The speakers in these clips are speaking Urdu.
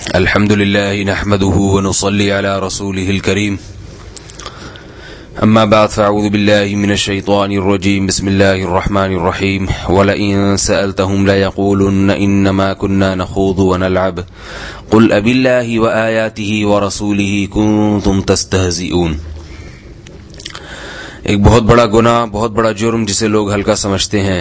الحمد لله نحمده ونصلي على رسوله الكريم أما بعد فأعوذ بالله من الشيطان الرجيم بسم الله الرحمن الرحيم ولئن سألتهم ليقولن إنما كنا نخوض ونلعب قل أبالله وآياته ورسوله كنتم تستهزئون۔ ایک بہت بڑا گناہ، بہت بڑا جرم جسے لوگ ہلکا سمجھتے ہیں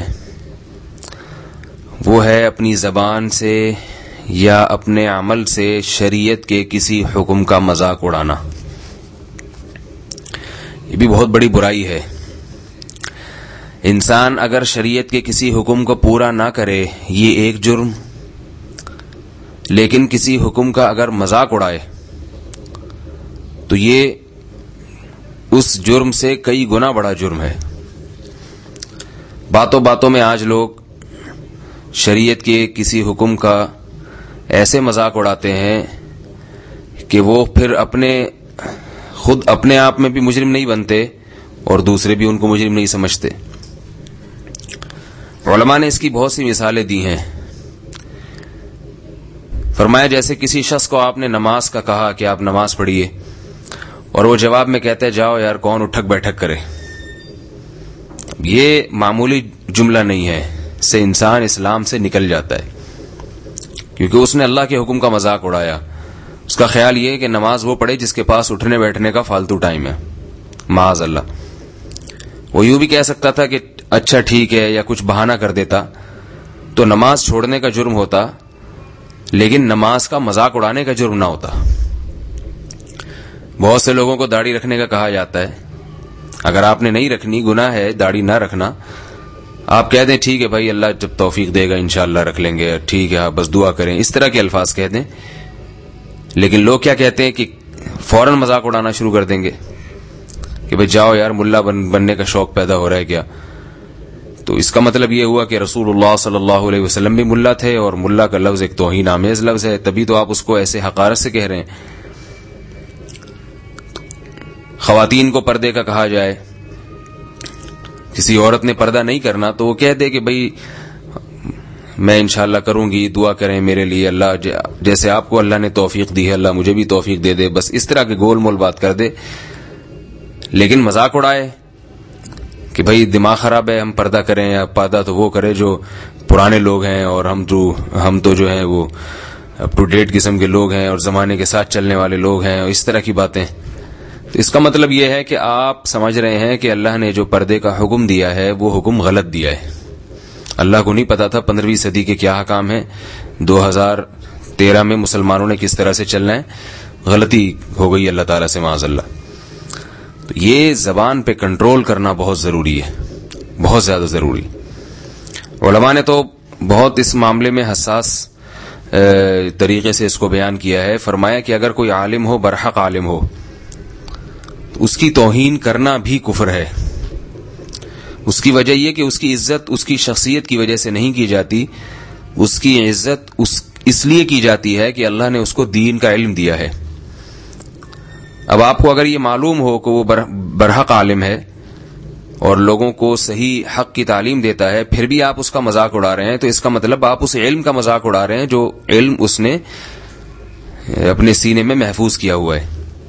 وہ ہے اپنی زبان سے یا اپنے عمل سے شریعت کے کسی حکم کا مذاق اڑانا۔ یہ بھی بہت بڑی برائی ہے۔ انسان اگر شریعت کے کسی حکم کو پورا نہ کرے یہ ایک جرم، لیکن کسی حکم کا اگر مذاق اڑائے تو یہ اس جرم سے کئی گنا بڑا جرم ہے۔ باتوں باتوں میں آج لوگ شریعت کے کسی حکم کا ایسے مذاق اڑاتے ہیں کہ وہ پھر خود اپنے آپ میں بھی مجرم نہیں بنتے اور دوسرے بھی ان کو مجرم نہیں سمجھتے۔ علماء نے اس کی بہت سی مثالیں دی ہیں۔ فرمایا جیسے کسی شخص کو آپ نے نماز کا کہا کہ آپ نماز پڑھیے اور وہ جواب میں کہتے جاؤ یار کون اٹھک بیٹھک کرے۔ یہ معمولی جملہ نہیں ہے، اس سے انسان اسلام سے نکل جاتا ہے، کیونکہ اس نے اللہ کے حکم کا مذاق اڑایا۔ اس کا خیال یہ ہے کہ نماز وہ پڑھے جس کے پاس اٹھنے بیٹھنے کا فالتو ٹائم ہے، معاذ اللہ۔ وہ یوں بھی کہہ سکتا تھا کہ اچھا ٹھیک ہے یا کچھ بہانہ کر دیتا تو نماز چھوڑنے کا جرم ہوتا، لیکن نماز کا مذاق اڑانے کا جرم نہ ہوتا۔ بہت سے لوگوں کو داڑھی رکھنے کا کہا جاتا ہے، اگر آپ نے نہیں رکھنی گناہ ہے داڑھی نہ رکھنا، آپ کہہ دیں ٹھیک ہے بھائی اللہ جب توفیق دے گا انشاءاللہ رکھ لیں گے، ٹھیک ہے بس دعا کریں، اس طرح کے الفاظ کہہ دیں۔ لیکن لوگ کیا کہتے ہیں کہ فوراً مذاق اڑانا شروع کر دیں گے کہ بھئی جاؤ یار ملا بننے کا شوق پیدا ہو رہا ہے کیا؟ تو اس کا مطلب یہ ہوا کہ رسول اللہ صلی اللہ علیہ وسلم بھی ملا تھے، اور ملا کا لفظ ایک توہین آمیز لفظ ہے، تبھی تو آپ اس کو ایسے حقارت سے کہہ رہے ہیں۔ خواتین کو پردے کا کہا جائے، کسی عورت نے پردہ نہیں کرنا تو وہ کہہ دے کہ بھئی میں انشاءاللہ کروں گی، دعا کریں میرے لیے، اللہ جیسے آپ کو اللہ نے توفیق دی ہے اللہ مجھے بھی توفیق دے دے، بس اس طرح کے گول مول بات کر دے۔ لیکن مذاق اڑائے کہ بھئی دماغ خراب ہے، ہم پردہ کریں، یا پردہ تو وہ کرے جو پرانے لوگ ہیں اور ہم تو جو ہیں وہ اپ ٹو ڈیٹ قسم کے لوگ ہیں اور زمانے کے ساتھ چلنے والے لوگ ہیں، اور اس طرح کی باتیں۔ تو اس کا مطلب یہ ہے کہ آپ سمجھ رہے ہیں کہ اللہ نے جو پردے کا حکم دیا ہے وہ حکم غلط دیا ہے۔ اللہ کو نہیں پتا تھا 15ویں صدی کے کیا حکام ہیں، 2013 میں مسلمانوں نے کس طرح سے چلنا ہے، غلطی ہو گئی اللہ تعالیٰ سے معاذ اللہ۔ تو یہ زبان پہ کنٹرول کرنا بہت ضروری ہے، بہت زیادہ ضروری۔ علماء نے تو بہت اس معاملے میں حساس طریقے سے اس کو بیان کیا ہے۔ فرمایا کہ اگر کوئی عالم ہو، برحق عالم ہو، اس کی توہین کرنا بھی کفر ہے۔ اس کی وجہ یہ کہ اس کی عزت اس کی شخصیت کی وجہ سے نہیں کی جاتی، اس کی عزت اس لیے کی جاتی ہے کہ اللہ نے اس کو دین کا علم دیا ہے۔ اب آپ کو اگر یہ معلوم ہو کہ وہ برحق عالم ہے اور لوگوں کو صحیح حق کی تعلیم دیتا ہے، پھر بھی آپ اس کا مذاق اڑا رہے ہیں، تو اس کا مطلب آپ اس علم کا مذاق اڑا رہے ہیں جو علم اس نے اپنے سینے میں محفوظ کیا ہوا ہے۔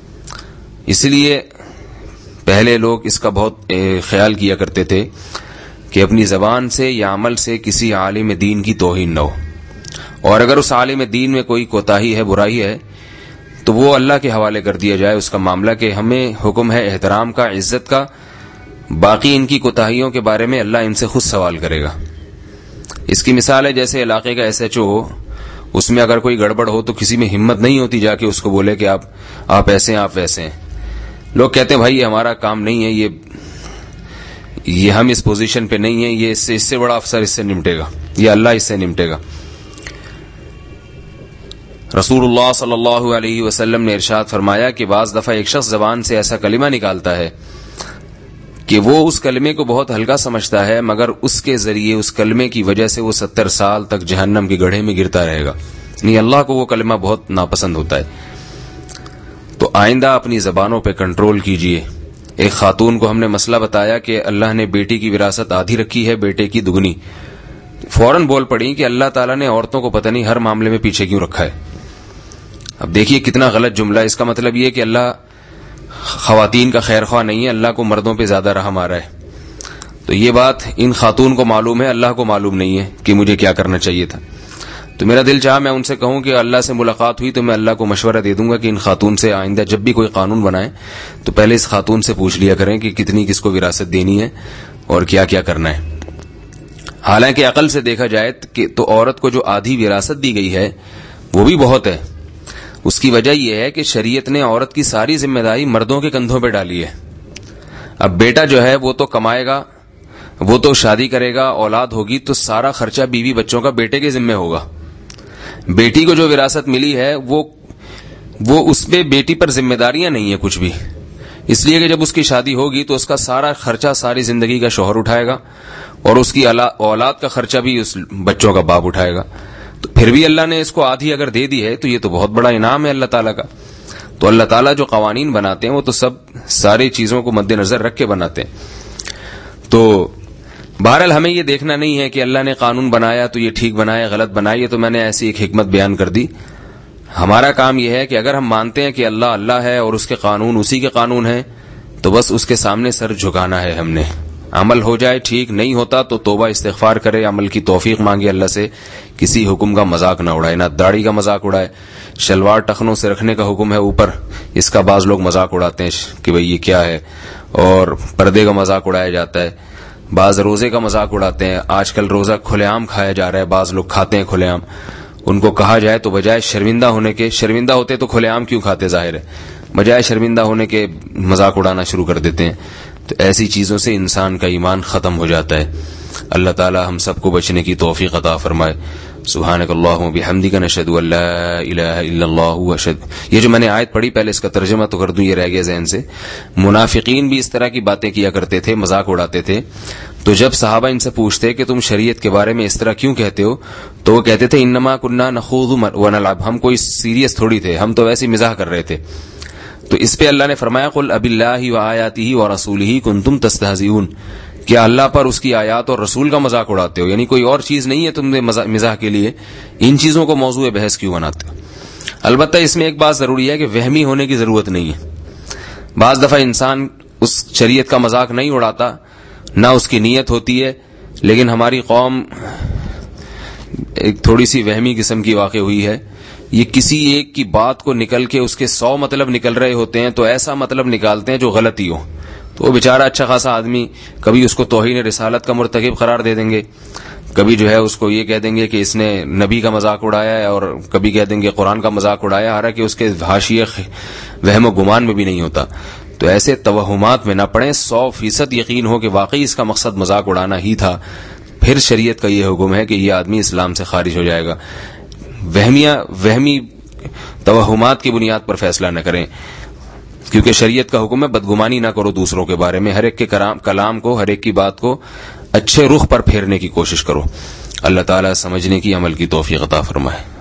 اس لیے پہلے لوگ اس کا بہت خیال کیا کرتے تھے کہ اپنی زبان سے یا عمل سے کسی عالم دین کی توہین نہ ہو، اور اگر اس عالم دین میں کوئی کوتاہی ہے، برائی ہے، تو وہ اللہ کے حوالے کر دیا جائے اس کا معاملہ، کہ ہمیں حکم ہے احترام کا، عزت کا، باقی ان کی کوتاہیوں کے بارے میں اللہ ان سے خود سوال کرے گا۔ اس کی مثال ہے جیسے علاقے کا SHO ہو، اس میں اگر کوئی گڑبڑ ہو تو کسی میں ہمت نہیں ہوتی جا کے اس کو بولے کہ آپ ایسے ہیں، آپ ویسے ہیں۔ لوگ کہتے ہیں بھائی یہ ہمارا کام نہیں ہے، یہ ہم اس پوزیشن پہ نہیں ہیں، یہ اس سے بڑا افسر اس سے نمٹے گا، یہ اللہ اس سے نمٹے گا۔ رسول اللہ صلی اللہ علیہ وسلم نے ارشاد فرمایا کہ بعض دفعہ ایک شخص زبان سے ایسا کلمہ نکالتا ہے کہ وہ اس کلمے کو بہت ہلکا سمجھتا ہے، مگر اس کے ذریعے اس کلمے کی وجہ سے وہ 70 سال تک جہنم کے گڑھے میں گرتا رہے گا، یعنی اللہ کو وہ کلمہ بہت ناپسند ہوتا ہے۔ تو آئندہ اپنی زبانوں پہ کنٹرول کیجئے۔ ایک خاتون کو ہم نے مسئلہ بتایا کہ اللہ نے بیٹی کی وراثت آدھی رکھی ہے، بیٹے کی دگنی، فوراً بول پڑی کہ اللہ تعالیٰ نے عورتوں کو پتہ نہیں ہر معاملے میں پیچھے کیوں رکھا ہے۔ اب دیکھیے کتنا غلط جملہ ہے. اس کا مطلب یہ کہ اللہ خواتین کا خیر خواہ نہیں ہے, اللہ کو مردوں پہ زیادہ رحم آ رہا ہے. تو یہ بات ان خاتون کو معلوم ہے, اللہ کو معلوم نہیں ہے کہ مجھے کیا کرنا چاہیے تھا. تو میرا دل چاہا میں ان سے کہوں کہ اللہ سے ملاقات ہوئی تو میں اللہ کو مشورہ دے دوں گا کہ ان خاتون سے آئندہ جب بھی کوئی قانون بنائے تو پہلے اس خاتون سے پوچھ لیا کریں کہ کتنی کس کو وراثت دینی ہے اور کیا کیا کرنا ہے. حالانکہ عقل سے دیکھا جائے تو عورت کو جو آدھی وراثت دی گئی ہے وہ بھی بہت ہے. اس کی وجہ یہ ہے کہ شریعت نے عورت کی ساری ذمہ داری مردوں کے کندھوں پہ ڈالی ہے. اب بیٹا جو ہے وہ تو کمائے گا, وہ تو شادی کرے گا, اولاد ہوگی تو سارا خرچہ بیوی بچوں کا بیٹے کے ذمہ ہوگا. بیٹی کو جو وراثت ملی ہے وہ اس پہ بیٹی پر ذمہ داریاں نہیں ہیں کچھ بھی, اس لیے کہ جب اس کی شادی ہوگی تو اس کا سارا خرچہ ساری زندگی کا شوہر اٹھائے گا اور اس کی اولاد کا خرچہ بھی اس بچوں کا باپ اٹھائے گا. تو پھر بھی اللہ نے اس کو آدھی اگر دے دی ہے تو یہ تو بہت بڑا انعام ہے اللہ تعالیٰ کا. تو اللہ تعالیٰ جو قوانین بناتے ہیں وہ تو سب ساری چیزوں کو مد نظر رکھ کے بناتے ہیں. تو بہرحال ہمیں یہ دیکھنا نہیں ہے کہ اللہ نے قانون بنایا تو یہ ٹھیک بنایا غلط بنایا, یہ تو میں نے ایسی ایک حکمت بیان کر دی. ہمارا کام یہ ہے کہ اگر ہم مانتے ہیں کہ اللہ اللہ ہے اور اس کے قانون اسی کے قانون ہیں تو بس اس کے سامنے سر جھکانا ہے. ہم نے عمل ہو جائے ٹھیک, نہیں ہوتا تو توبہ استغفار کرے, عمل کی توفیق مانگے اللہ سے. کسی حکم کا مذاق نہ اڑائے, نہ داڑھی کا مذاق اڑائے. شلوار ٹخنوں سے رکھنے کا حکم ہے اوپر, اس کا بعض لوگ مذاق اڑاتے ہیں کہ بھئی یہ کیا ہے, اور پردے کا مذاق اڑایا جاتا ہے. بعض روزے کا مذاق اڑاتے ہیں. آج کل روزہ کھلے عام کھایا جا رہا ہے, بعض لوگ کھاتے ہیں کھلے عام. ان کو کہا جائے تو بجائے شرمندہ ہونے کے, شرمندہ ہوتے تو کھلے عام کیوں کھاتے, ظاہر ہے, بجائے شرمندہ ہونے کے مذاق اڑانا شروع کر دیتے ہیں. تو ایسی چیزوں سے انسان کا ایمان ختم ہو جاتا ہے. اللہ تعالی ہم سب کو بچنے کی توفیق عطا فرمائے. سبحانک اللہم و بحمدک نشہد ان لا الہ الا اللہ واشہد. یہ جو میں نے آیت پڑھی پہلے اس کا ترجمہ تو کر دوں, یہ رہ گیا ذہن سے. منافقین بھی اس طرح کی باتیں کیا کرتے تھے, مذاق اڑاتے تھے. تو جب صحابہ ان سے پوچھتے کہ تم شریعت کے بارے میں اس طرح کیوں کہتے ہو, تو وہ کہتے تھے انما کننا نخوض ونلعب, ہم کوئی سیریس تھوڑی تھے, ہم تو ویسے مزاح کر رہے تھے. تو اس پہ اللہ نے فرمایا قل اب اللہ وآیاتہ ورسولہ کنتم تستہزئون, کیا اللہ پر اس کی آیات اور رسول کا مذاق اڑاتے ہو, یعنی کوئی اور چیز نہیں ہے تم نے مزاح کے لیے, ان چیزوں کو موضوع بحث کیوں بناتے ہو. البتہ اس میں ایک بات ضروری ہے کہ وہمی ہونے کی ضرورت نہیں ہے. بعض دفعہ انسان اس شریعت کا مذاق نہیں اڑاتا, نہ اس کی نیت ہوتی ہے, لیکن ہماری قوم ایک تھوڑی سی وہمی قسم کی واقع ہوئی ہے. یہ کسی ایک کی بات کو نکل کے اس کے 100 مطلب نکل رہے ہوتے ہیں, تو ایسا مطلب نکالتے ہیں جو غلط ہی ہو. تو وہ بیچارہ اچھا خاصا آدمی کبھی اس کو توہین رسالت کا مرتکب قرار دے دیں گے, کبھی جو ہے اس کو یہ کہہ دیں گے کہ اس نے نبی کا مذاق اڑایا ہے, اور کبھی کہہ دیں گے قرآن کا مذاق اڑایا, حالانکہ اس کے حاشیے وہم و گمان میں بھی نہیں ہوتا. تو ایسے توہمات میں نہ پڑیں, 100% یقین ہو کہ واقعی اس کا مقصد مذاق اڑانا ہی تھا, پھر شریعت کا یہ حکم ہے کہ یہ آدمی اسلام سے خارج ہو جائے گا. وہمی توہمات کی بنیاد پر فیصلہ نہ کریں, کیونکہ شریعت کا حکم ہے بدگمانی نہ کرو دوسروں کے بارے میں. ہر ایک کے کلام کو, ہر ایک کی بات کو اچھے رخ پر پھیرنے کی کوشش کرو. اللہ تعالی سمجھنے کی, عمل کی توفیق عطا فرمائے.